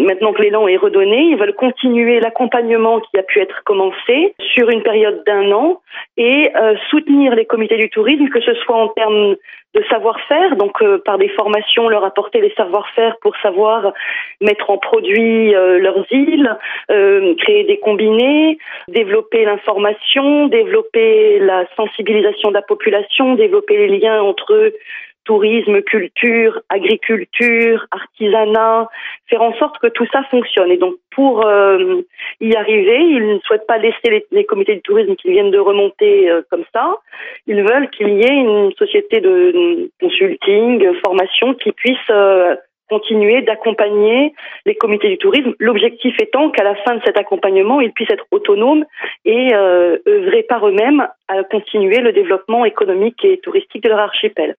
maintenant que l'élan est redonné, ils veulent continuer l'accompagnement qui a pu être commencé sur une période d'1 an et soutenir les comités du tourisme, que ce soit en termes de savoir-faire, donc par des formations, leur apporter les savoir-faire pour savoir mettre en produit leurs îles, créer des combinés, développer l'information, développer la sensibilisation de la population, développer les liens entre tourisme, culture, agriculture, artisanat, faire en sorte que tout ça fonctionne. Et donc pour y arriver, ils ne souhaitent pas laisser les comités du tourisme qui viennent de remonter comme ça. Ils veulent qu'il y ait une société de consulting, formation qui puisse continuer d'accompagner les comités du tourisme. L'objectif étant qu'à la fin de cet accompagnement, ils puissent être autonomes et œuvrer par eux-mêmes à continuer le développement économique et touristique de leur archipel.